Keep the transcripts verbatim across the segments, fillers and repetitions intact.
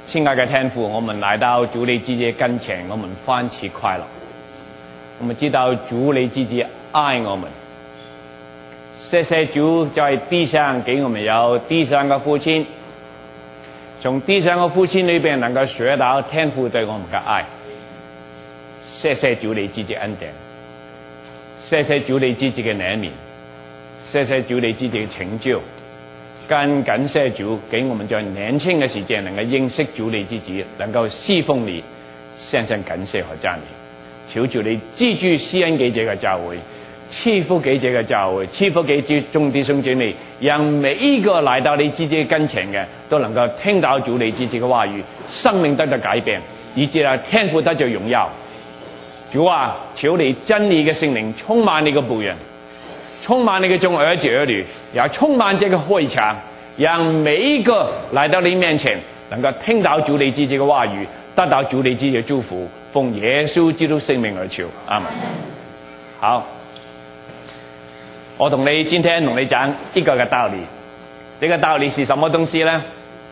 亲爱的天父，我们来到主你自己跟前，我们欢喜快乐。我们知道主你自己爱我们，谢谢主在地上给我们有地上的父亲，从地上的父亲里边能够学到天父对我们的爱。谢谢主你自己恩典，谢谢主你自己的怜悯，谢谢主你自己的成就。更感謝主給我們在年輕嘅時間能夠認識主你自己，能夠侍奉你，深深感謝和讚美。求主你資助施恩給這個教會，賜福給這個教會，賜福給眾弟兄姐妹，讓每一個來到你自己跟前嘅都能夠聽到主你自己嘅話語，生命得到改變，以致啊天父得着榮耀。主啊，求你真理嘅聖靈充滿你嘅僕人，充滿你嘅眾兒子兒女，也充滿這個會場，讓每一個來到你面前能夠聽到主你自己嘅話語，得到主你自己嘅祝福，奉耶穌基督聖名而求，阿們。好，我同你今天同你講一個嘅道理，這個道理是什麼東西呢？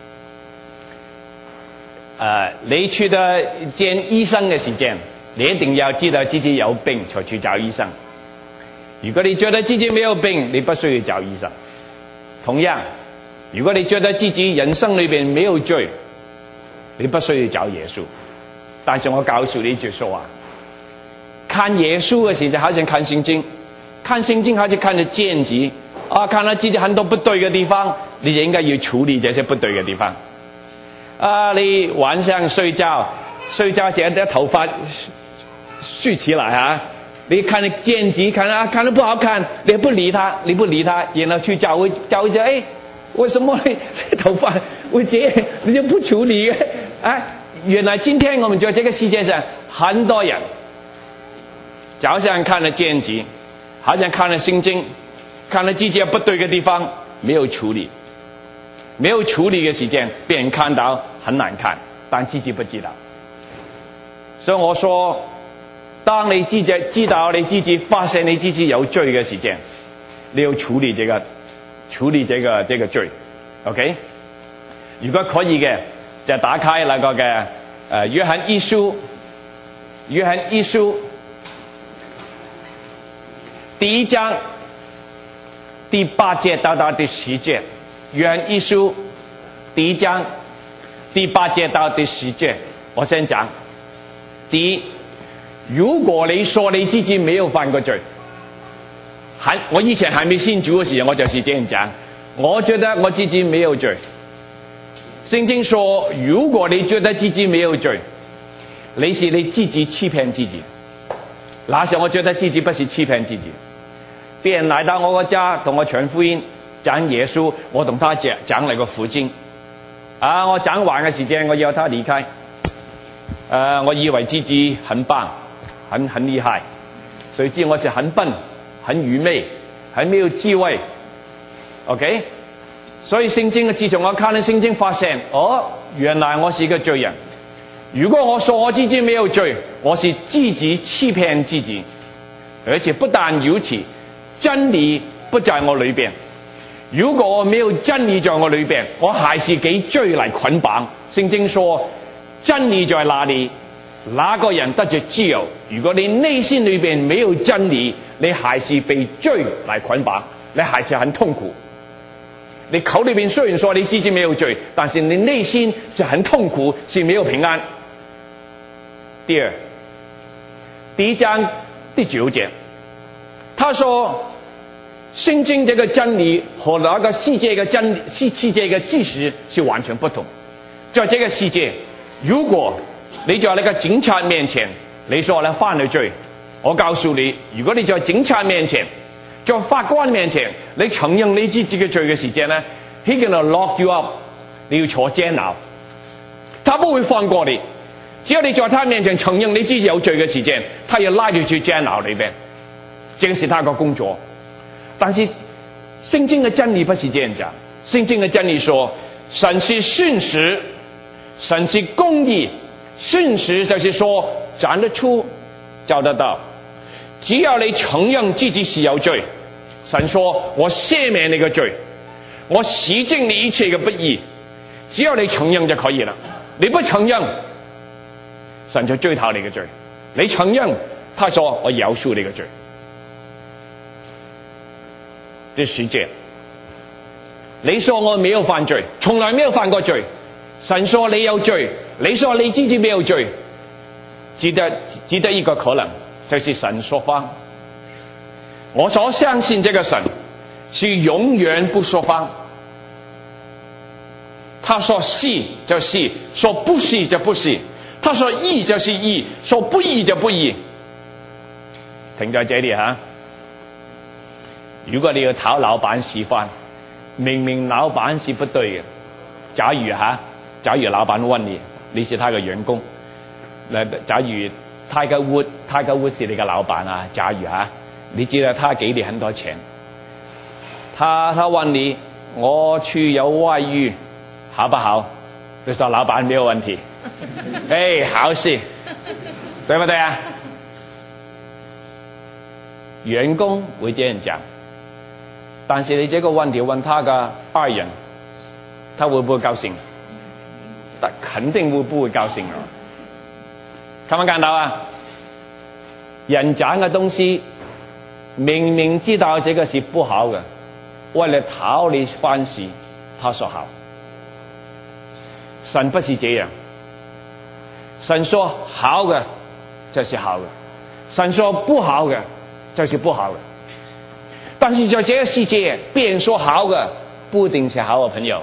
呃，你去到見醫生嘅時間，你一定要知道自己有病才去找醫生。如果你覺得自己沒有病，你不需要找醫生。同樣，如果你覺得自己人生裏面沒有罪，你不需要找耶穌。但是我告訴你一句說話，看耶穌的時候好像看聖經，看聖經好像看着見解，啊，看到自己很多不對的地方，你就應該要處理這些不對的地方。啊，你晚上睡覺，睡覺時候頭髮豎起來啊，你看着見解，看啊看得不好看，你不理他，你不理他，然後去教會教會說，哎，為什麼你頭髮會這樣，你就不處理？哎，原來今天我們在這個世界上，很多人早上看了見解，好像看了聖經，看了自己不對的地方，沒有處理，沒有處理的時間，別人看到很難看，但自己不知道。所以我說，當你自己知道你自己發現你自己有罪嘅時間，你要處理這個處理這個這個罪 ，OK？ 如果可以嘅，就打開那個嘅誒約翰一書，約翰一書第一章第八節到到第十節，約翰一書第一章第八節到第十節，我先講。第一，如果你說你自己沒有犯過罪，還我以前還沒信主嘅時候，我就是這樣講，我覺得我自己沒有罪。聖經說，如果你覺得自己沒有罪，你是你自己欺騙自己。那時候我覺得自己不是欺騙自己。別人來到我個家同我傳福音，講耶穌，我同他講講了個福音。啊，我講完嘅時間，我要他離開。呃，我以為自己很棒，很很厲害，誰知我是很笨，很愚昧，很沒有智慧。OK， 所以聖經自從我看了聖經，發現哦，原來我是一個罪人。如果我說我自己沒有罪，我是自己欺騙自己，而且不但如此，真理不在我裏邊。如果我沒有真理在我裏邊，我還是給罪來捆綁。聖經說，真理在哪裏，那個人得着自由。如果你內心裏邊沒有真理，你還是被罪來捆綁，你還是很痛苦。你口裏邊雖然說你自己沒有罪，但是你內心是很痛苦，是沒有平安。第二，第一章第九節，他說聖經這個真理和那個世界的真理，世界的知識是完全不同。在這個世界，如果你在那個警察面前，你說你犯了罪，我告訴你，如果你在警察面前，在法官面前，你承認你自己嘅罪嘅時間呢， he gonna lock you up， 你要坐監牢，他不會放過你。只要你在他面前承認你自己有罪嘅時間，他要拉你去監牢裏邊，這個是他個工作。但是聖經嘅真理不是這樣講，聖經嘅真理說，神是信實，神是公義。信實就是說找得出找得到，只要你承認自己是有罪，神說我赦免你嘅罪，我洗淨你一切嘅不義，只要你承認就可以了。 你不承認，神就追討你嘅罪；你承認，他說我饒恕你嘅罪。第十節，你說我沒有犯罪，從來沒有犯過罪。神說你有罪，你說你自己沒有罪，只得只得一個可能，就是神說謊。我所相信這個神是永遠不說謊，他說是就是，說不是就不是，他說義就是義，說不義就不義。停在這裡哈。如果你要討老闆喜歡，明明老闆是不對嘅，假如哈，假如老闆問你，你是他嘅員工，假如泰格沃泰格沃是你嘅老闆啊，假如哈，你知道他給你很多錢，他他問你我去有外遇，好不好？你說老闆沒有問題，哎，好事，對不對啊？員工會這樣講。但是你這個問題問他的愛人，他會不會高興？他肯定會不會高興啊！看沒看到啊？人講嘅東西，明明知道這個是不好的，為了討你歡喜，他說好。神不是這樣，神說好的就是好的，神說不好的就是不好的。但是在這個世界，別人說好的不一定是好的朋友。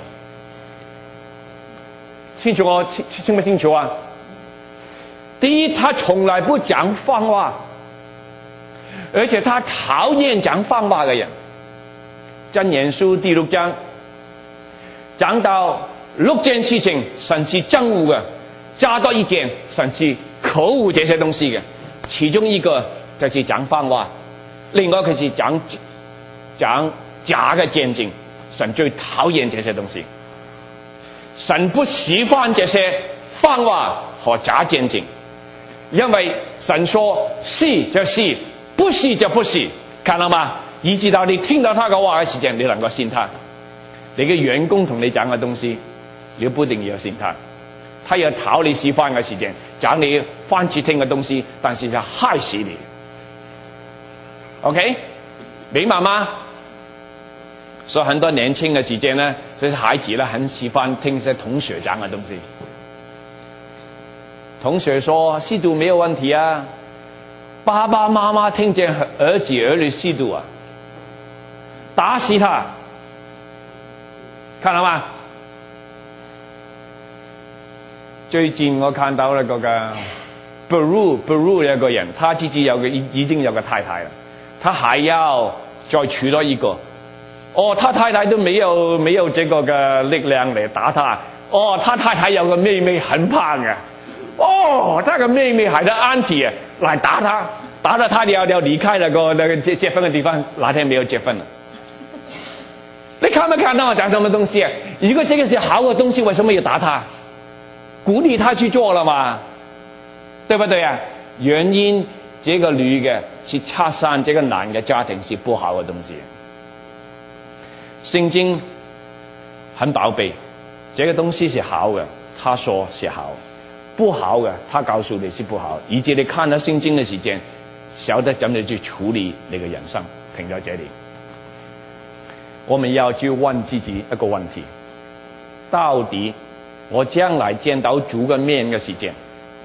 清楚我清清不清楚啊？第一，他從來不講謊話，而且他討厭講謊話的人。箴言書第六章講到六件事情，神是憎惡的，加多一件，神是可惡這些東西的。其中一個就是講謊話，另外就是講講假嘅見證，神最討厭這些東西。神不喜歡這些謊話和假見證，因為神說是就是，不是就不是，看到嗎？以至到你聽到他嘅話嘅時間，你能夠信他。你嘅員工同你講嘅東西，你不一定要信他。他要討你喜歡嘅時間，講你歡喜聽嘅東西，但是就害死你。OK， 明白嗎？所以很多年輕的時間呢，這些孩子呢，很喜歡聽些同學講的東西。同學說吸毒沒有問題啊，爸爸媽媽聽見兒子兒女吸毒啊，打死他，看到嗎？最近我看到那個個 Peru Peru 有一個人，他自己有個已已經有個太太了，他還要再娶多一個。哦，他太太都沒有沒有這個嘅力量嚟打他。哦，他太太有個妹妹很胖嘅。哦，他個妹妹還得 auntie 來打他，打到他要要離開那個那個結結婚嘅地方，那天沒有結婚了。你看沒看到我講什麼東西啊？如果這個是好嘅東西，為什麼要打他？鼓勵他去做了嘛，對不對啊？原因這個女嘅是拆散這個男嘅家庭是不好嘅東西。聖經很寶貝，這個東西是好的，他說是好；不好的，他告訴你是不好。以至你看了聖經的時間，曉得怎麼去處理你的人生。停在這裡，我們要去問自己一個問題：到底我將來見到主嘅面嘅時間，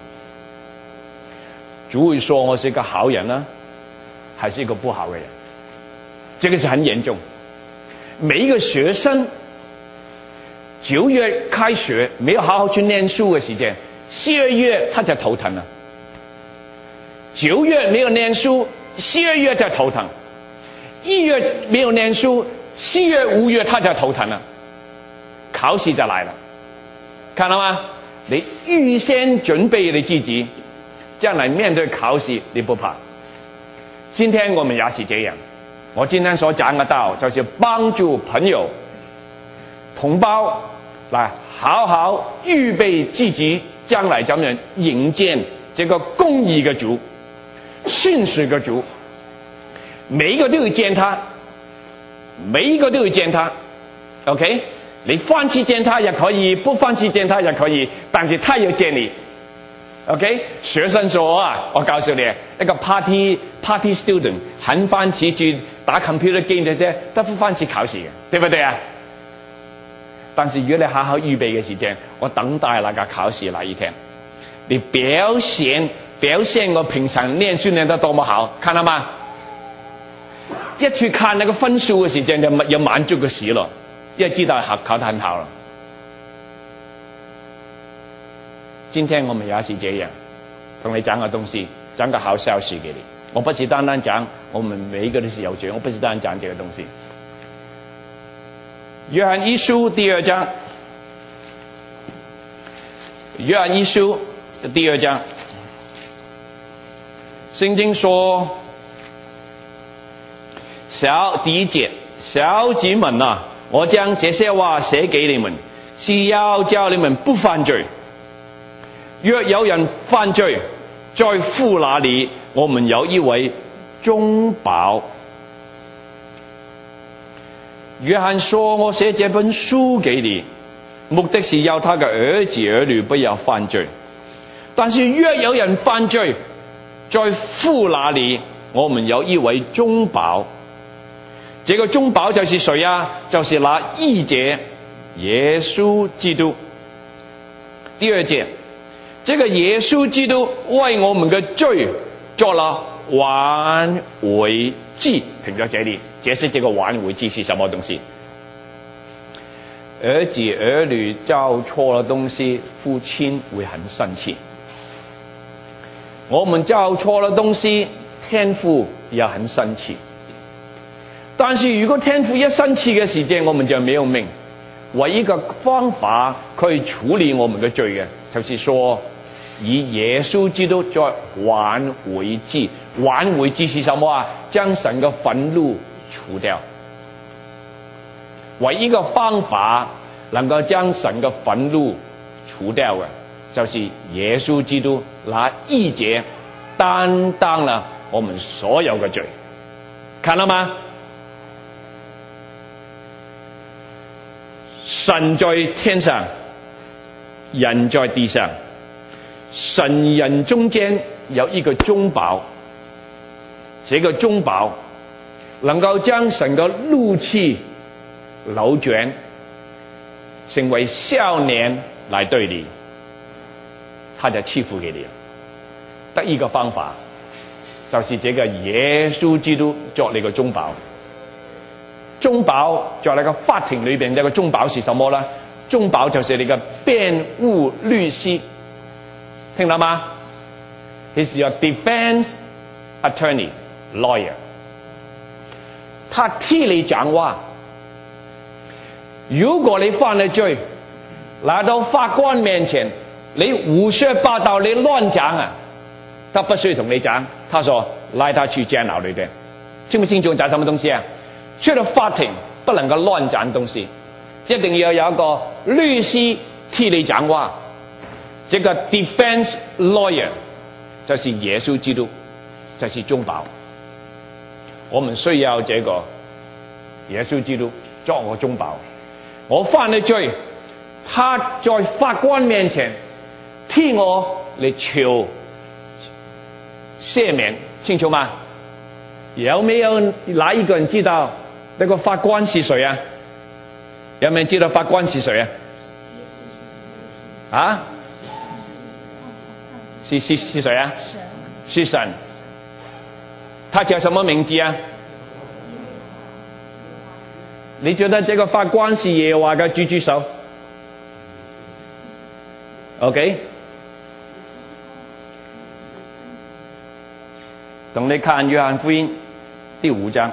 主會說我是一個好人呢，還是一個不好嘅人？這個是很嚴重。每一個學生九月開學，沒有好好去念書嘅時間，十二月他就頭疼了。九月沒有念書，十二月就頭疼；一月沒有念書，四月、五月他就頭疼了。考試就來了，看到嗎？你預先準備你自己，將來面對考試你不怕。今天我們也是這樣。我今天所講嘅道，就是幫助朋友、同胞來好好預備自己，將來怎樣迎接這個公義嘅主、信實嘅主。每一個都要見他，每一個都要見他。OK， 你放弃见他也可以，不放弃见他也可以，但是他要见你。OK， 学生说啊，我告诉你，那个 party party student 很放弃去打 computer game 的啫，都不放弃考試嘅，對不對啊？但是如果你好好預備嘅時間，我等待那個考試那一天，你表現表現我平常練書練得多麼好，看到嗎？一去看那個分數嘅時間，就有滿足嘅事咯，因為知道考考得很好了。今天我們也是這樣，同你講個東西，講個好消息給你。我不是單單講我們每一個都是有罪，我不是單單講這個東西。約翰一書第二章，約翰一書第二章，聖經說，小第一節，小子們啊，我將這些話寫給你們，是要叫你們不犯罪。若有人犯罪，在父那裏，我們有一位中保。約翰說，我寫這本書給你，目的是要他的兒子兒女不要犯罪。但是若有人犯罪，在父那裏，我們有一位中保。這個中保就是誰啊？就是那義者耶穌基督。第二節，這個耶穌基督為我們的罪做了挽回祭，停在這裡解釋這個挽回祭是什麼東西。兒子兒女做錯了東西，父親會很生氣。我們做錯了東西，天父也很生氣。但是如果天父一生氣嘅時間，我們就沒有命。唯一個方法可以處理我們的罪嘅，就是說以耶穌基督作挽回祭。挽回祭是什麼啊？將神嘅憤怒除掉。唯一個方法能夠將神嘅憤怒除掉嘅，就是耶穌基督那義者擔當了我們所有嘅罪。看到嗎？神在天上，人在地上，神人中間有一個中保，這個中保能夠將神嘅怒氣扭轉，成為笑臉來對你，他就賜福給你。得一個方法，就是這個耶穌基督作你個中保。中保在那個法庭裏邊，這個中保是什麼呢？中保就是你個辯護律師，聽到嗎 ？He's your defense attorney, lawyer。他替你講話。如果你犯了罪，來到法官面前，你胡說八道，你亂講啊，他不需要同你講，他說拉他去監牢裏邊，清不清楚講什麼東西啊？去到法庭不能夠亂講東西，一定要有一個律師替你講話。這個 defense lawyer 就是耶穌基督，就是中保。我們需要這個耶穌基督作我中保。我犯了罪，他在法官面前替我嚟求赦免，清楚嗎？有沒有哪一個人知道那個法官是誰啊？有沒有人知道法官是誰啊？啊？是是是誰啊？是神。他叫什麼名字啊？你覺得這個法官是耶和華嘅？舉舉手。OK。等你看約翰福音第五章。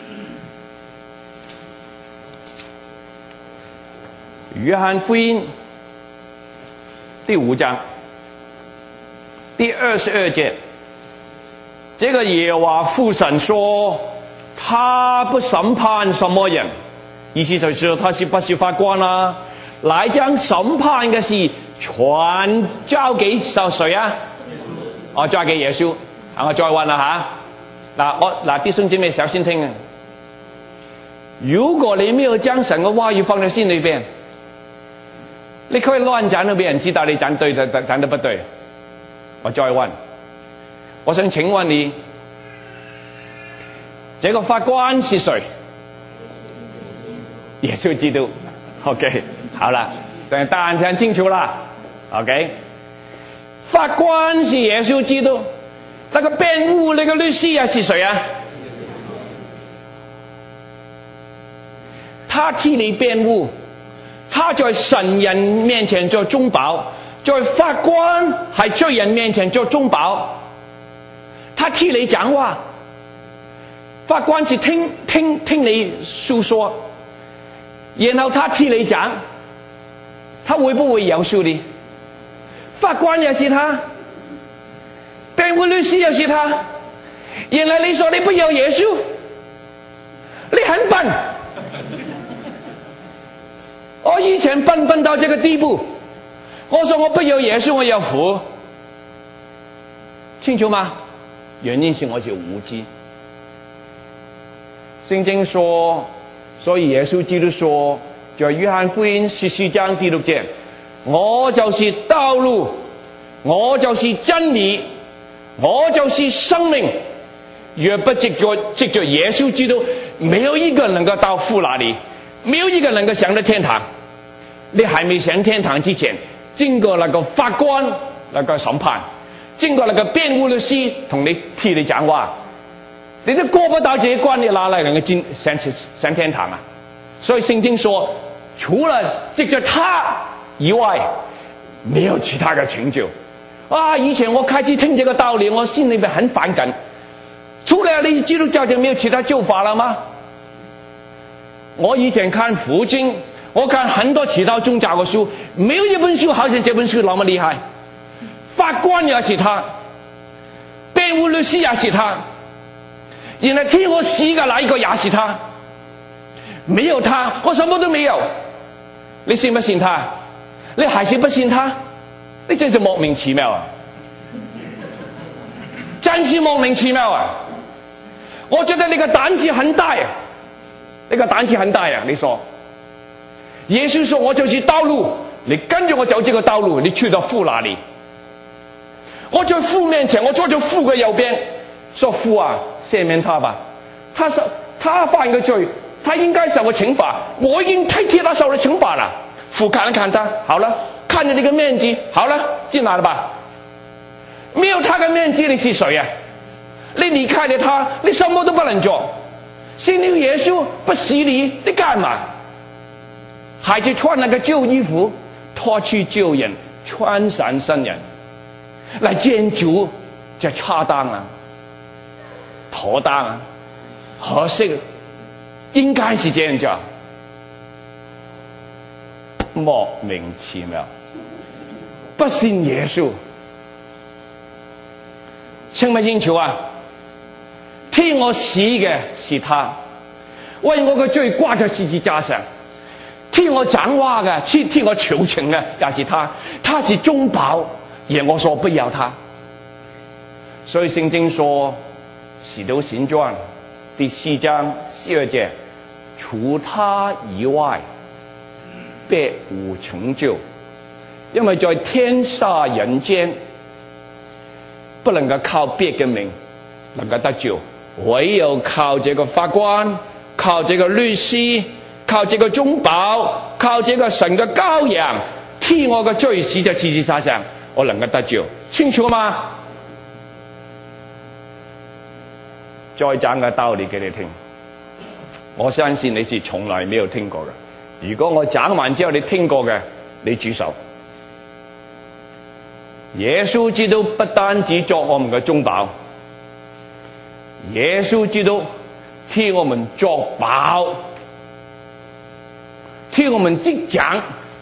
約翰福音第五章第二十二節，這個耶和華父神說，他不審判什麼人，意思就是說他是不是法官啊？來將審判嘅事全交給誰啊？我交給耶穌。我再問啦吓，嗱我嗱啲兄姊妹首先聽啊， 如果你没有将神的话语放在心里边，你可以乱讲都没人知道你讲对的讲得不对。我再問，我想請問你，這個法官是誰？耶穌基督。OK， 好了，等答案聽清楚了。OK， 法官是耶穌基督，那個辯護那個律師啊是誰啊？他替你辯護，他在神人面前做中保，在法官係罪人面前做中保，他替你講話，法官是聽聽聽你訴說，然後他替你講，他會不會饒恕你？法官也是他，辯護律師也是他。原來你說你不要耶穌，你很笨。我以前笨笨到這個地步，我說我不要耶穌，我要父，清楚嗎？原因是我是無知。聖經說，所以耶穌基督說，在約翰福音十四章第六節，我就是道路，我就是真理，我就是生命。若不藉着藉着耶穌基督，沒有一個人能夠到父那裡，沒有一個人能夠上到天堂。你還沒上天堂之前，經過那個法官那個審判，經過那個辯護律師同你替你講話，你都過不到這一關，你哪來能夠進上上天堂啊？所以聖經說，除了藉着他以外，沒有其他的成就。啊！以前我開始聽這個道理，我心裡面很反感。除了你基督教就沒有其他救法了嗎？我以前看佛經，我看很多其他宗教的書，沒有一本書好像這本書那麼厲害。法官也是他，辯護律師也是他，原來替我死的那一個也是他。沒有他，我什麼都沒有。你信不信他？你還是不信他？你真是莫名其妙啊！真是莫名其妙啊！我覺得你個膽子很大啊！你個膽子很大啊！你說，耶穌說我就是道路，你跟着我走這個道路，你去到父那裡。我在父面前，我坐在父的右邊，說父啊，赦免他吧，他受他犯個罪，他應該受個懲罰，我已經替替他受了懲罰了。父看了看他，好了，看着你個面積，好了，進來了吧。沒有他的面積，你是誰啊？你離開了他，你什麼都不能做。信了耶穌不洗你，你幹嘛？還是穿那個舊衣服，脫去舊人，穿上新人，來見主，就恰當啊，妥當啊，合適，應該是這樣做。莫名其妙，不信耶穌，清唔清楚啊？替我死嘅是他，為我嘅罪掛在十字架上；替我講話嘅，替替我求情嘅也是他。他是中保，而我說不要他。所以聖經說，使徒行傳第四章十二節，除他以外，別無成就。因為在天下人間，不能夠靠別嘅名能夠得救。唯有靠這個法官，靠這個律師，靠這個中保，靠這個神的羔羊，替我的罪死在十字架上，我能夠得救。清楚嗎？再講個道理給你聽，我相信你是從來沒有聽過的。如果我講完之後你聽過嘅，你舉手。耶穌基督不單止作我們的中保，耶穌基督替我們作保，替我們擊掌。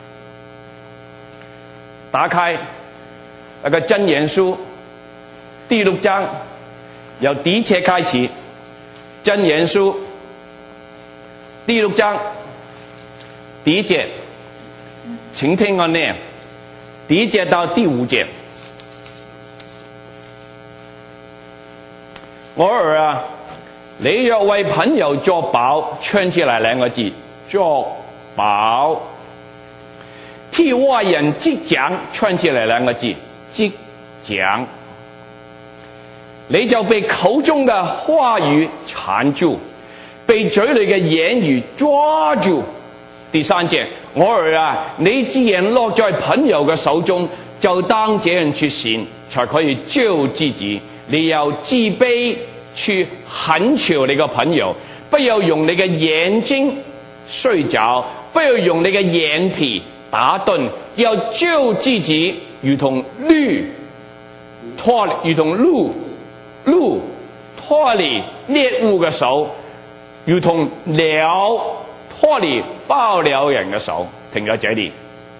打開那個箴言書第六章，由第一節開始。箴言書第六章第一節，請聽我念，第一節到第五節。我兒啊， 你若為朋友作保，串起來兩個字，作保；替外人擊掌，串起來兩個字，擊掌。你就被口中嘅話語纏住，被嘴裏嘅言語抓住。第三節，我兒啊，你既然落在朋友嘅手中，就當這樣去行，才可以救自己。你要自卑去懇求你個朋友，不要用你嘅眼睛睡着，不要用你嘅眼皮打盹，要救自己，如同鹿脫如同鹿鹿脫離獵物嘅手，如同鳥脫離捕鳥人嘅手。停咗這裡。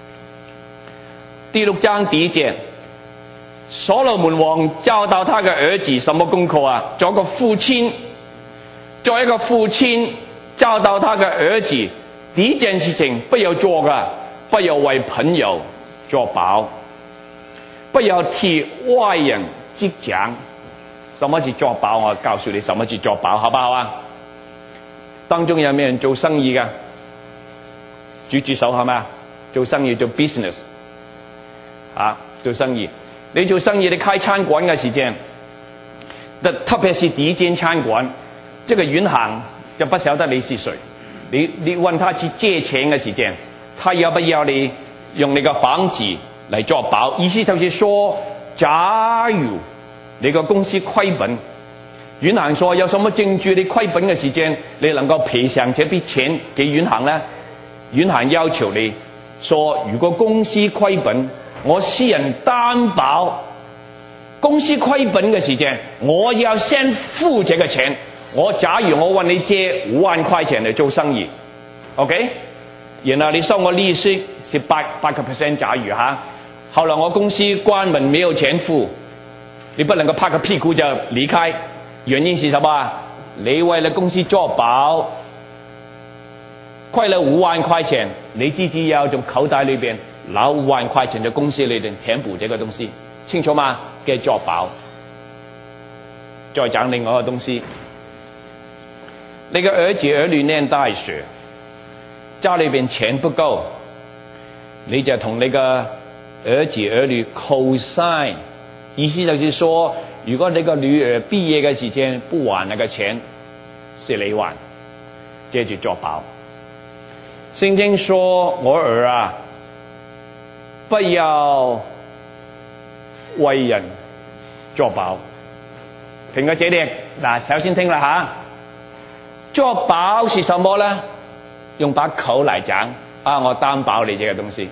第六章第一節，所羅門王教導他嘅兒子什麼功課啊？做一個父親，做一個父親教導他嘅兒子，第一件事情不要做嘅，不要為朋友作保，不要替外人擊掌。什麼是作保？我告訴你什麼是作保，好不好啊？當中有咩人做生意㗎？舉舉手好嗎？做生意做 business 啊，做生意。你做生意，你開餐館嘅時間，特別是第一間餐館，這個銀行就不曉得你是誰。你你問他去借錢嘅時間，他要不要你用你個房子嚟作保？意思就是說，假如你個公司虧本，銀行說有什麼證據你虧本嘅時間，你能夠賠償這筆錢給銀行呢？銀行要求你說，如果公司虧本，我私人擔保，公司虧本嘅時間，我要先付這個錢。我假如我問你借五萬塊錢嚟做生意 ，OK， 然後你收我利息是八八個 percent， 假如吓，後來我公司關門沒有錢付，你不能夠拍個屁股就離開，原因是什麼？你為了公司作保，虧了五萬塊錢，你自己要從口袋裏邊拿五萬塊錢在公司裏邊填補這個東西，清楚嗎？嘅作保。再講另外一個東西，你個兒子兒女念大學，家裏邊錢不夠，你就同你個兒子兒女 co-sign， 意思就是說，如果你個女兒畢業嘅時間不還那個錢，是你還，這就作保。聖經說，我兒啊，不要為人作保。停個這裡，嗱，首先聽啦吓，作保是什麼呢？用把口來講啊，我擔保你這個東西。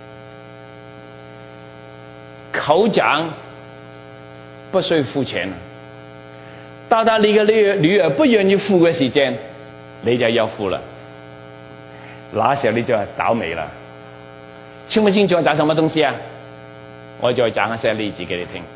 口講不需要付錢，到到你嘅女兒女兒不願意付嘅時間，你就要付了。那時候你就係倒霉了。清不清楚講什麼東西啊？我再講一些例子給你聽。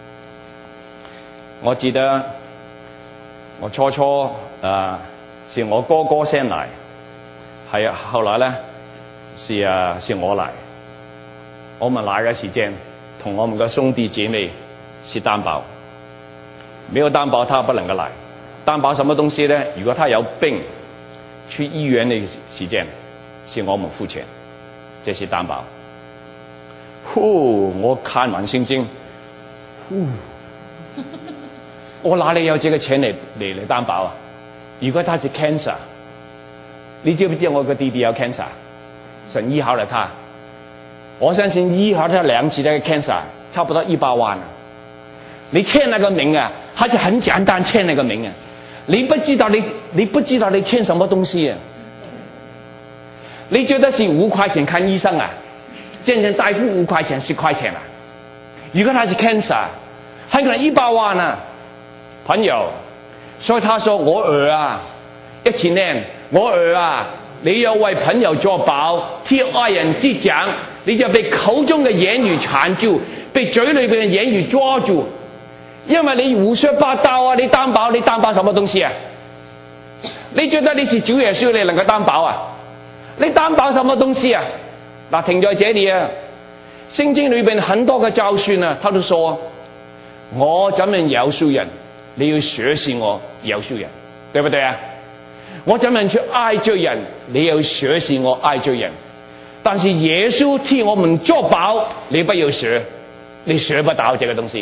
我記得我初初啊、呃，是我哥哥先來，係後來呢，是啊是我來。我們來嘅時間，同我們嘅兄弟姐妹是擔保，沒有擔保他不能夠來。擔保什麼東西呢？如果他有病，去醫院嘅時間，是我們付錢，這是擔保。呼，我看完聖經，呼，我哪裏有這個錢嚟嚟嚟擔保啊？如果他是 cancer， 你知不知道我個弟弟有 cancer？ 神醫好了他，我相信醫好他兩次的 cancer， 差不多一百萬啊！你簽那個名啊，還是很簡單簽那個名啊！你不知道你你不知道你簽什麼東西啊？你覺得是五塊錢看醫生啊？見見大夫五塊錢十塊錢啊？如果他是 cancer， 很可能一百萬啊！朋友，所以他說我兒啊，一起念我兒啊，你要為朋友作保，替外人擊掌，你就被口中嘅言語纏住，被嘴裏邊嘅言語抓住，因為你胡說八道啊！你擔保，你擔保什麼東西啊？你覺得你是主耶穌，你能夠擔保啊？你擔保什麼東西啊？嗱，停在這裡啊！聖經裏邊很多嘅教訓啊，他都說我怎樣饒恕人，你要學習我饒恕人。 对不对啊？我怎么去爱这人？你要学习我爱这人。但是耶稣替我们作保，你不要学，你学不到这个东西。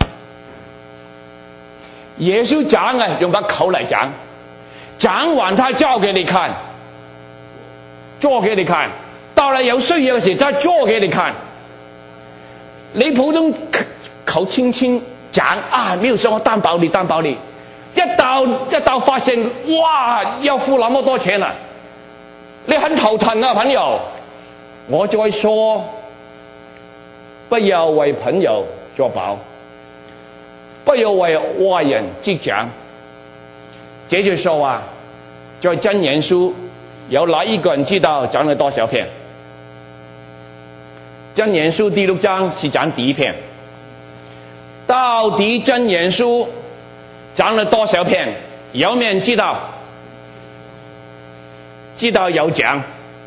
耶稣讲啊，用把口来讲，讲完他教给你看，做给你看，到了有需要時他做給你看。你普通口輕輕講啊，沒有說我擔保你擔保你，一到一到發現哇要付那麼多錢啊，你很頭疼啊朋友。我再說，不要為朋友作保，不要為外人擊掌。這句說話在箴言書有哪一個人知道講了多少篇？箴言書第六章是講第一篇，到底箴言書講了多少篇？有沒有人知道？知道有講。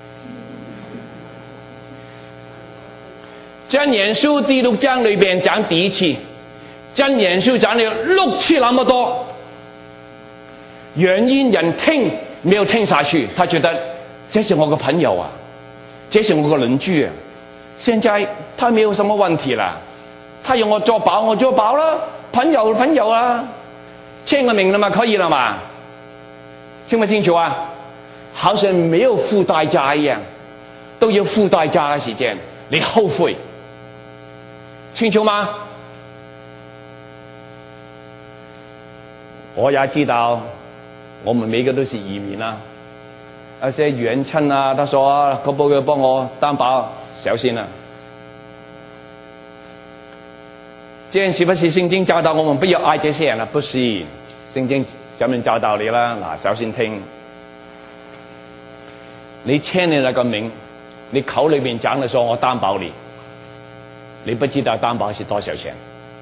箴言書第六章裏邊講第一次，箴言書講了六次那麼多，原因人聽沒有聽下去，他覺得這是我個朋友啊，這是我個鄰居啊，現在他沒有什麼問題啦，他用我做保我做保啦，朋友朋友啊，簽個名了嘛，可以了嘛，清不清楚啊？好像沒有付代價一樣，都要付代價的時間，你後悔，清楚嗎？我也知道我們每個都是移民啊，那些遠親啊，他說可不可以幫我擔保？小心啊，這樣是不是聖經教導我們不要愛這些人啊？不是，聖經上面教導你啦，嗱，小心聽，你簽你那個名，你口裏面講的說我擔保你，你不知道擔保是多少錢，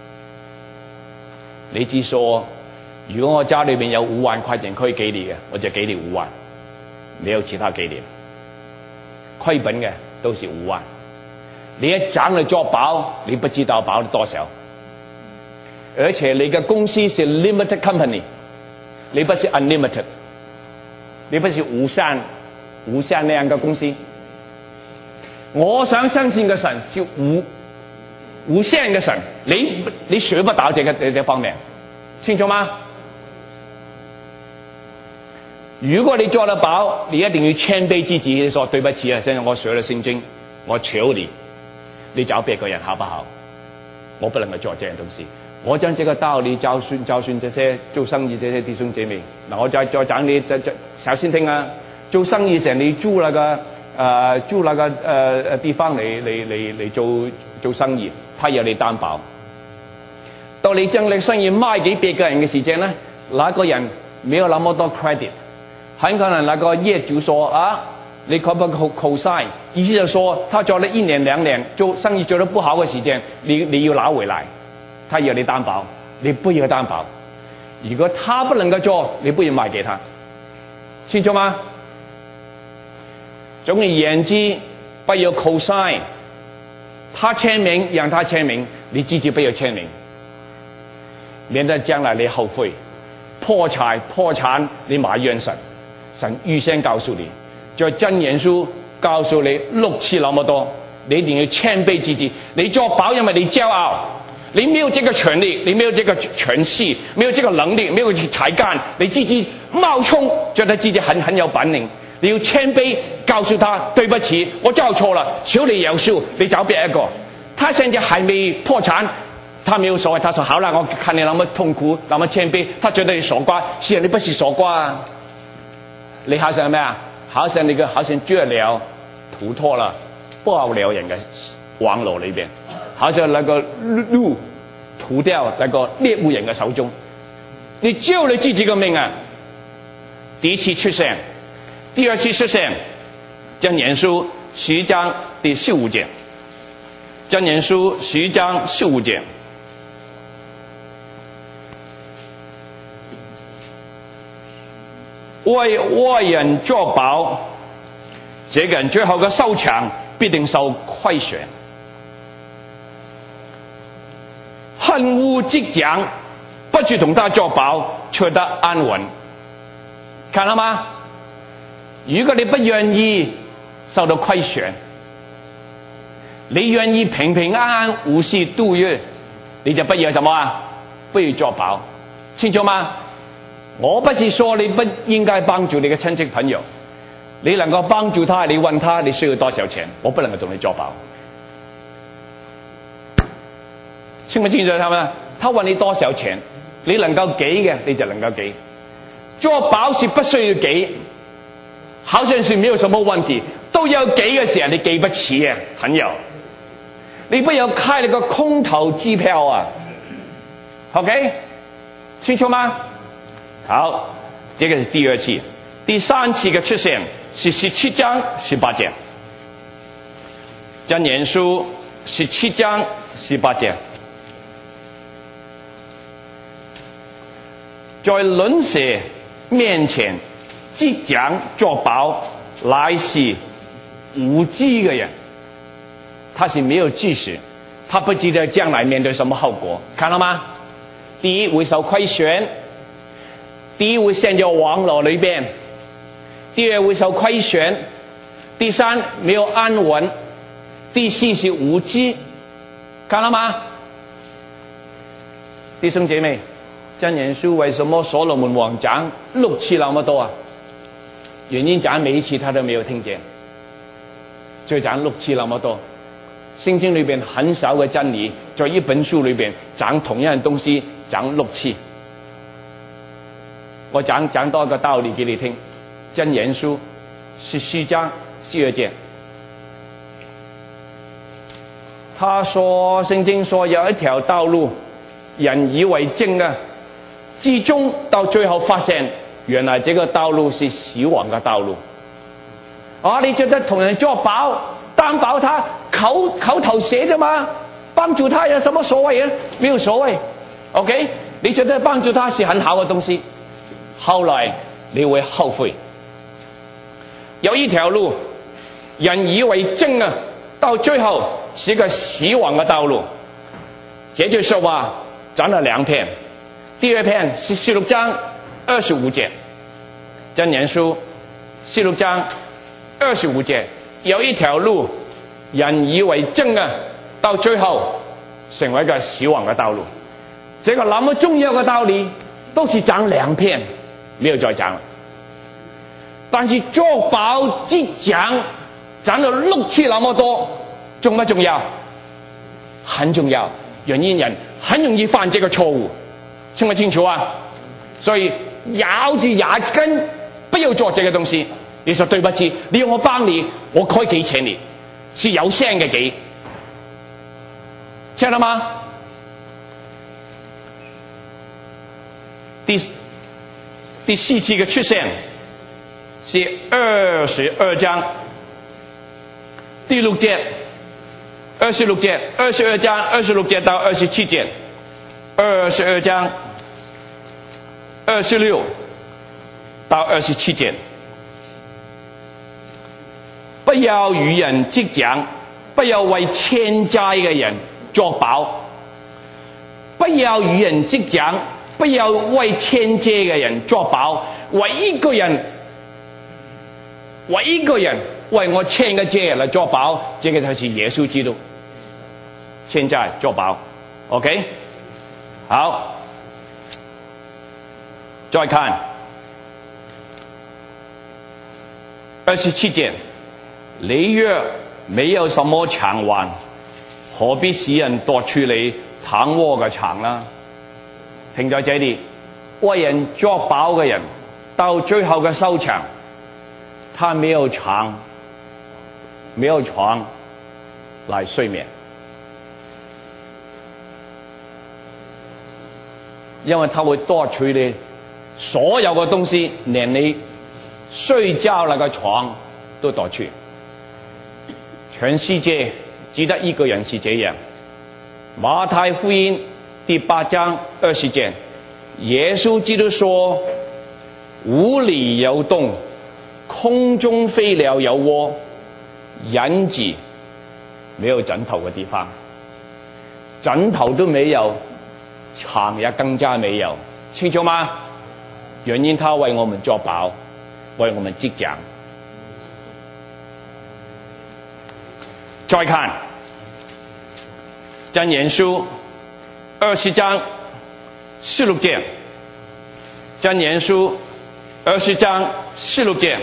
你只說如果我家裏面有五萬塊錢可以給你嘅，我就給你五萬，沒有其他給你，虧本嘅都是五萬。你一講嚟做保，你不知道保了多少，而且你嘅公司是 limited company， 你不是 unlimited， 你不是無限無限那樣嘅公司。我想相信嘅神是無無限嘅神，你你學不到這個這個方面，清楚嗎？如果你做了保，你一定要謙卑自己，你說對不起啊，現在我學了聖經，我求你，你找別個人好不好？我不能夠做這樣東西。我將這個道理教訓教訓這些做生意這些弟兄姐妹。嗱，我再再講你，再再小心聽啊！做生意時你租那個呃租那個呃呃地方嚟嚟嚟嚟做做生意，他要你擔保。到你將你生意賣給別個人嘅時間呢，那個人沒有那麼多 credit。很可能那個業主說啊，你可不可以扣晒？意思就說他做了一年兩年，做生意做得不好嘅時間，你你要拿回來，他要你擔保，你不要擔保。如果他不能夠做，你不要賣給他，清楚嗎？總而言之，不要扣晒，他簽名讓他簽名，你自己不要簽名，免得將來你後悔，破財破產，你埋怨神。神預先告訴你，在箴言書告訴你六次那麼多，你一定要謙卑自己。你做保，因為你驕傲，你沒有這個權利，你沒有這個權勢，沒有這個能力，沒有才幹，你自己冒充，覺得自己很很有本領。你要謙卑，告訴他對不起，我做錯了，求你饒恕，你找別一個。他現在還沒破產，他沒有所謂，他說好了，我看你那麼痛苦，那麼謙卑，他覺得你傻瓜，是啊，你不是傻瓜啊。你好像咩啊？好像你個好像豬鳥吐脫了爆了人嘅網絡裏邊，好像那個鹿吐掉那個獵物人嘅手中，你救你自己個命啊！第一次出現，第二次出現，箴言書十一章第十五節，箴言書十一章十五節。為外人作保，這個人最後嘅收場必定受虧損。恨惡擊掌，不去同他作保，卻得安穩。 看到吗？如果你不願意受到虧損，你願意平平安安無事度日，你就不要什麼啊？不要作保，清楚嗎？我不是說你不應該幫助你嘅親戚朋友，你能夠幫助他，你問他你需要多少錢，我不能夠同你作保。清唔清楚他們？他問你多少錢，你能夠給嘅你就能夠給，作保是不需要給，好像是沒有什麼問題，都要給嘅時候你給不起啊，朋友，你不要開了個空頭支票啊 ，OK， 清楚嗎？好，這個是第二次，第三次嘅出現是十七章十八節，箴言書十七章十八節，在鄰舍面前即講作保，乃是無知嘅人，他是沒有知識，他不知道將來面對什麼後果，看到嗎？第一會受虧損，第一會陷入網絡裏邊，第二會受虧損，第三沒有安穩，第四是無知，看到嗎？弟兄姐妹，箴言書為什麼所羅門王講六次那麼多啊？原因講每一次他都沒有聽見，就講六次那麼多。聖經裏邊很少嘅真理，在一本書裏邊講同樣嘅東西講六次。我講講多一個道理給你聽，箴言書十四章四二節，他說聖經說有一條道路，人以為正啊，至終到最後發現，原來這個道路是死亡嘅道路。啊，你覺得同人作保擔保他口口頭寫啫嘛，幫助他有什麼所謂啊？沒有所謂 ，OK？ 你覺得幫助他是很好嘅東西，後來你會後悔。有一條路，人以為正啊，到最後是個死亡嘅道路。這句說話講了兩篇，第二篇是十六章二十五節，箴言書十六章二十五節，有一條路，人以為正啊，到最後成為一個死亡嘅道路。這個那麼重要嘅道理，都是講兩篇，沒有再講了。但是作保即講，講了六次那麼多，重不重要？很重要。原因人很容易犯這個錯誤，清唔清楚啊？所以咬住牙根，不要做這個東西。你說對不起，你要我幫你，我可以給錢你，是有聲嘅給，聽到嗎？第第四次嘅出現是二十二章第六節，二十六節，二十二章二十六節到二十七節，二十二章二十六到二十七節。不要與人積講，不要為欠債嘅人作保，不要與人積講，不要為欠借嘅人作保，為一個人，為一個人為我欠嘅債來作保，這個才是耶穌基督。欠債作保 ，OK？ 好，再看二十七節。你若沒有什麼償還，何必使人奪去你躺臥嘅床呢？停在這裏，為人作保嘅人，到最後嘅收場，他沒有床，沒有床來睡眠，因為他會奪取你所有嘅東西，連你睡覺那個床都奪去。全世界只得一個人是這樣。馬太福音第八章二十節，耶穌基督說：屋裏有洞，空中飛鳥有窩，人子沒有枕頭嘅地方，枕頭都沒有，床也更加沒有，清楚嗎？原因他為我們作保。 为我们击掌。再看箴言書二十章十六節，箴言書二十章十六節，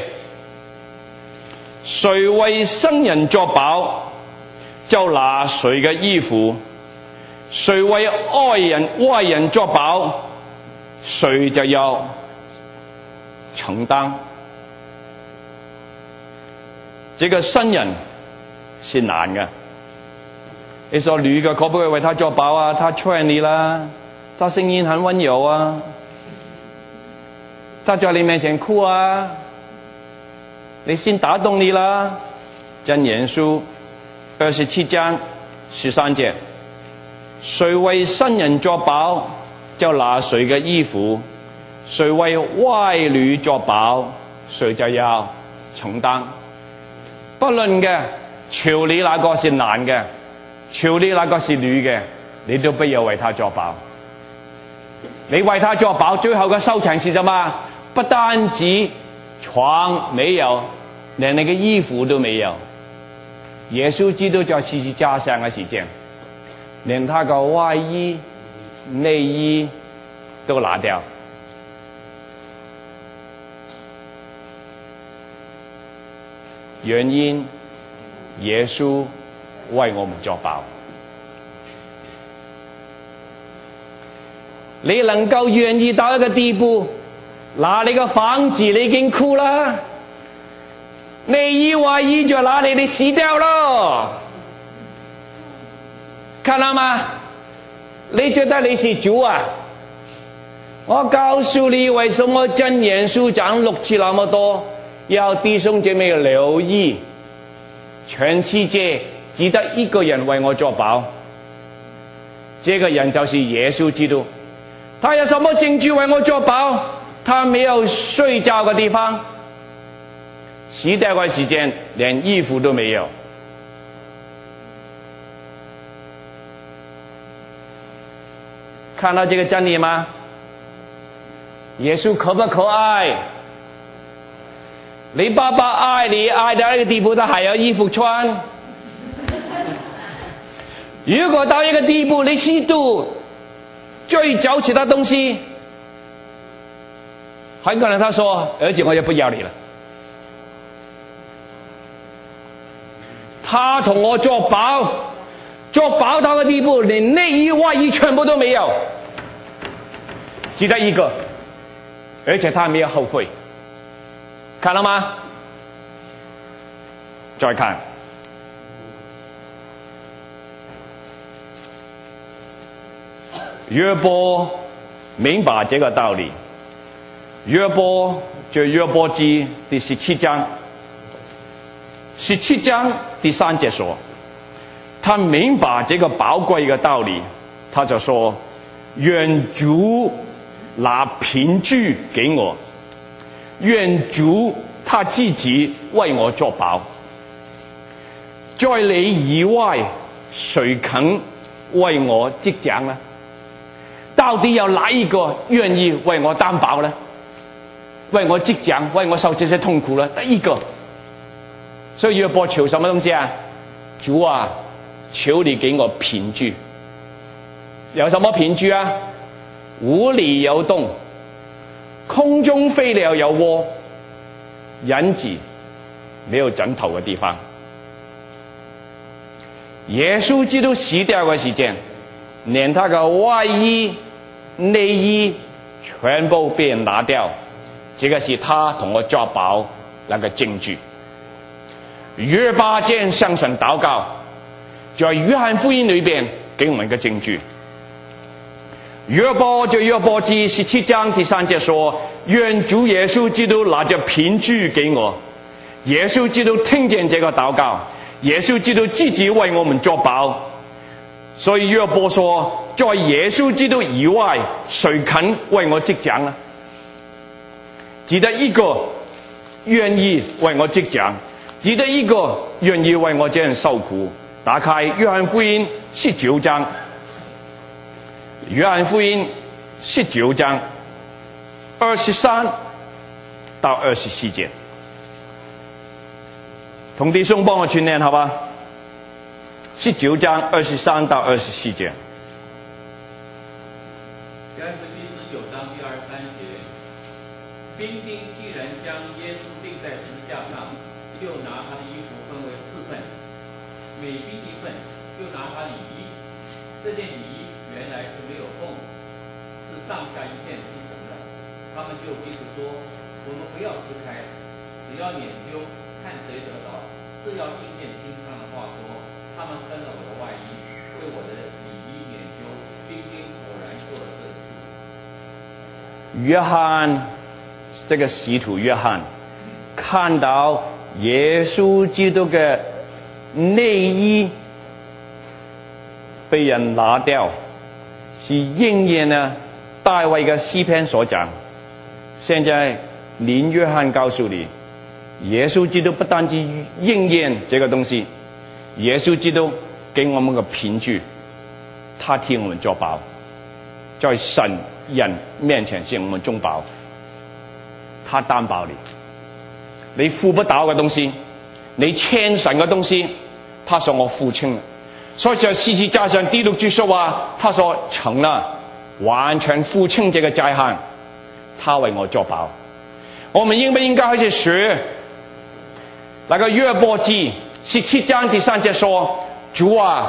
誰為生人作保，就拿誰嘅衣服；誰為愛人外人作保，誰就要承擔。這個生人是難的。你說女嘅可不可以為他作保啊？他勸你啦，他聲音很溫柔啊，他在你面前哭啊，你先打動你啦。箴言書二十七章十三節，誰為生人作保，就拿誰嘅衣服；誰為外女作保，誰就要承擔。不論嘅求你那個是男嘅，求你那個是女嘅，你都不要為他作保。你為他作保，最後嘅收場是什麼？不單止床沒有，連那個衣服都沒有。耶穌基督在十字架上嘅時間，連他個外衣、內衣都拿掉。原因耶穌為我們作保。你能夠願意到一個地步，拿你個房子你已經哭啦，內衣外衣就拿你，你死掉咯。看到嗎？你覺得你是主啊？我告訴你，為什麼箴言書講六次那麼多？要弟兄姐妹留意，全世界只得一個人為我作保，這個人就是耶穌基督。他有什麼證據為我作保？他沒有睡覺的地方，死掉的時間連衣服都沒有。看到這個真理嗎？耶穌可不可愛？你爸爸愛你愛到一個地步，他還有衣服穿。如果到一個地步，你嫉妒追找其他東西，很可能他說：兒子，我就不要你了。他同我作保，作保到個地步，連內衣外衣全部都沒有，只得一個，而且他沒有後悔。看了嗎？再看約伯明白這個道理。約伯就約伯記第十七章，十七章第三節說，他明白這個寶貴的道理，他就說：願主拿憑據給我，願主他自己為我作保，在你以外誰肯為我擊掌呢？到底有哪一個願意為我擔保呢？為我擊掌，為我受這些痛苦呢？第一個。所以約伯求什麼東西啊？主啊，求你給我憑據。有什麼憑據啊？屋裏有洞，空中飛鳥有窩，人子沒有枕頭的地方。耶穌基督死掉的時間，連他的外衣、內衣全部被人拿掉，這個是他同我作保那個證據。約伯這樣向神禱告，在約翰福音裏邊給我們一個證據。約伯就約伯記十七章第三節說：願主耶穌基督拿着憑據給我。耶穌基督聽見這個禱告，耶穌基督自己為我們作保。所以約伯說：在耶穌基督以外，誰肯為我擊掌呢？只得一個願意為我擊掌，只得一個願意為我這樣受苦。打開約翰福音十九章，約翰福音十九章二十三到二十四节。同弟兄帮我去念好吧？十九章二十三到二十四节。 然后第十九章第二十三节，兵丁既然将耶稣钉在十字架上，就拿他的衣服分为四份，每兵一份，就拿他里衣。这件里衣原来是没有缝，是上下一片拼成的。他们就彼此说：“我们不要撕开，只要研究，看谁得着。这要应验经上的话说：他们分了我的外衣，为我的里衣研究，兵丁果然做了这事。” 约翰，这个使徒约翰看到耶稣基督的内衣被人拿掉，是应验了大卫的诗篇所讲。现在林约翰告诉你，耶稣基督不单只应验这个东西，耶稣基督给我们个凭据，他替我们作保，在神人面前向我们中保，他担保你，你付不到的东西，你欠神的东西，他说我付清了。所以在十字架上，基督就说话，他说成了，完全付清这个债项，他为我作保。我们应不应该开始学那个约伯记十七章第三节说：主啊，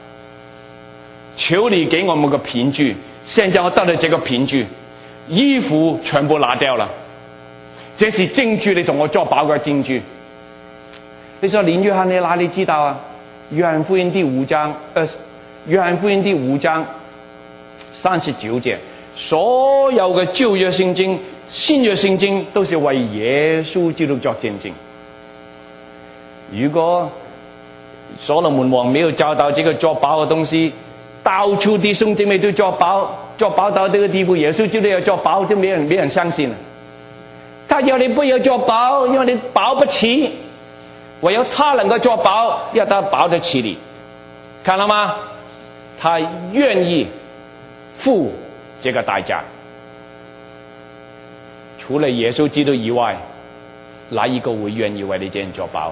求你给我们个凭据。现在我得了这个凭据，衣服全部拿掉了，这是证据，你同我作保的证据。你说林约翰你哪里知道啊？约翰福音第五章二，约翰福音第五章三十九节，所有的旧约圣经、新约圣经都是为耶稣基督作见证。如果所罗门王没有找到这个作保的东西，到处弟兄姊妹都作保，作保到这个地步，耶稣基督要作保，就没人没人相信了。他要你不要作保，因为你保不起，唯有他能够作保，要他保得起你，看到吗？他愿意付这个代价。除了耶稣基督以外，哪一个会愿意为你这样作保？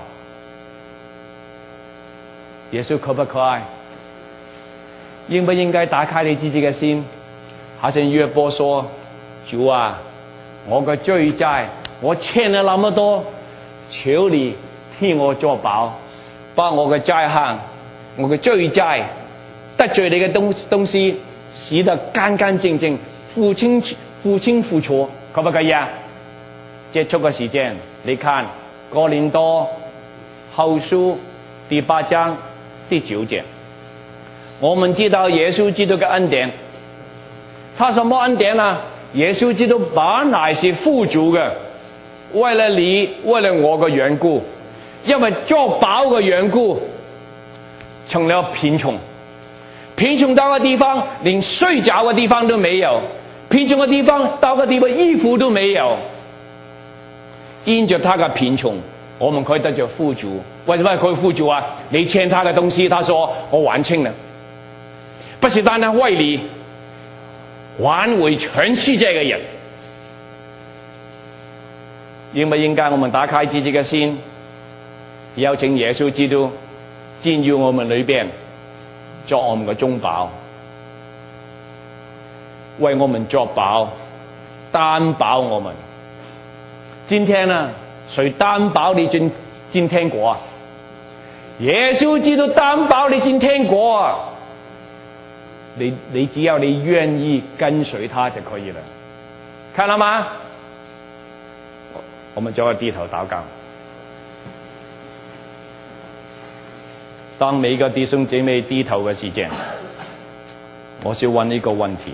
耶稣可不可爱？应不应该打开你自己的心？好像约伯说：主啊，我的罪债，我欠了那么多，求你替我作保，把我的债项、我的罪债、得罪你的东东西洗得干干净净，付清付清付错，可不可以啊？结束的时间，你看哥林多後書第八章第九节，我们知道耶稣基督的恩典，他什么恩典呢？耶稣基督本来是富足的，为了你，为了我的缘故，因为作保的缘故，成了贫穷。贫穷到个地方，连睡觉的地方都没有；贫穷的地方，到个地方衣服都没有。因着他的贫穷，我们可以得着富足。为什么可以富足啊？你欠他的东西，他说我还清了，不是单单为你，还为全世界的人。应不应该我们打开自己的心，邀请耶稣基督进入我们里边，做我们的中保，为我们作保，担保我们。今天呢，谁担保你进进天国啊？耶稣基督担保你进天国啊！你你只要你愿意跟随他就可以了，看到吗？我们就要低头祷告。当每个弟兄姐妹低头的时间，我是问一个问题：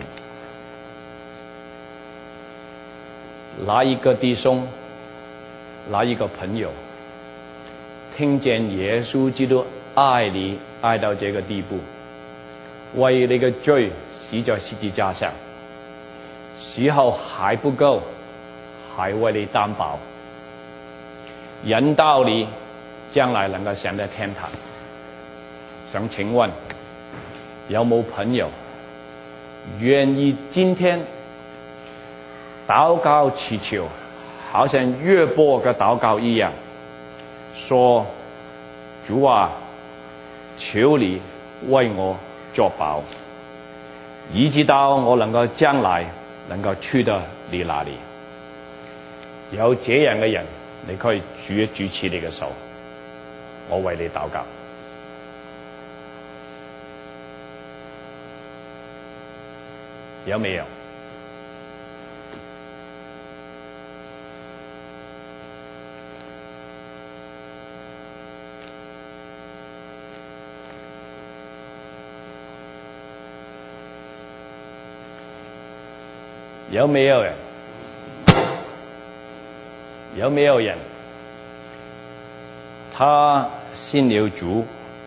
哪一个弟兄，哪一个朋友，听见耶稣基督爱你爱到这个地步，为你的罪死在十字架上，时候还不够，还为你担保，引导你将来能够上到天堂。想请问，有冇朋友願意今天禱告祈求， 好像约伯嘅禱告一樣，說：主啊，求你為我作保，以致到我能夠將來能夠去到你那裡。有這樣嘅人，你可以舉一舉起你嘅手，我為你禱告。有沒有？有沒有人？有沒有人？他信了主，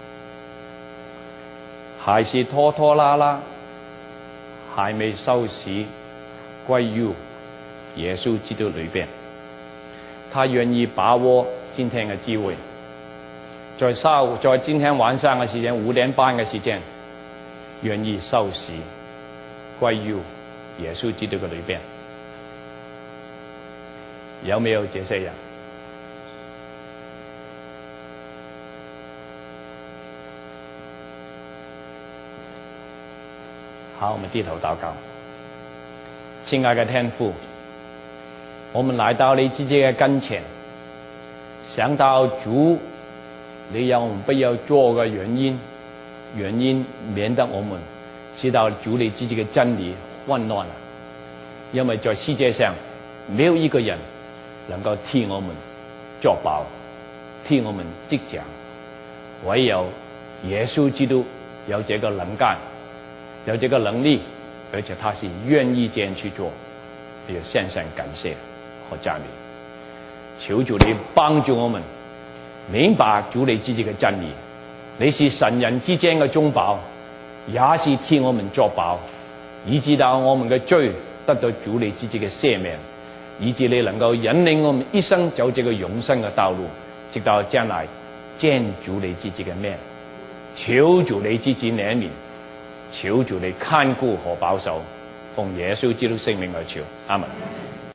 還是拖拖拉拉，還沒受洗歸於耶穌基督裏邊。他願意把握今天嘅機會，在下午，在今天晚上嘅時間，五點半嘅時間，願意受洗歸於耶穌基督嘅裏邊。有沒有這些人？好，我們低頭禱告。親愛的天父，我們來到你自己的跟前，想到主，你讓我們不要做嘅原因，原因免得我們知道主你自己的真理混亂了。因為在世界上沒有一個人能夠替我們作保，替我們擊掌，唯有耶穌基督有這個能幹，有這個能力，而且他是願意這樣去做，也獻上感謝和讚美。求主你幫助我們明白主你自己的真理，你是神人之間的中保，也是替我們作保，以致到我們的罪得到主你自己的赦免，以致你能夠引領我們一生走這個永生的道路，直到將來見主你自己的面。求主你自己憐憫，求主你看顧和保守，奉耶穌基督聖名而求，阿們。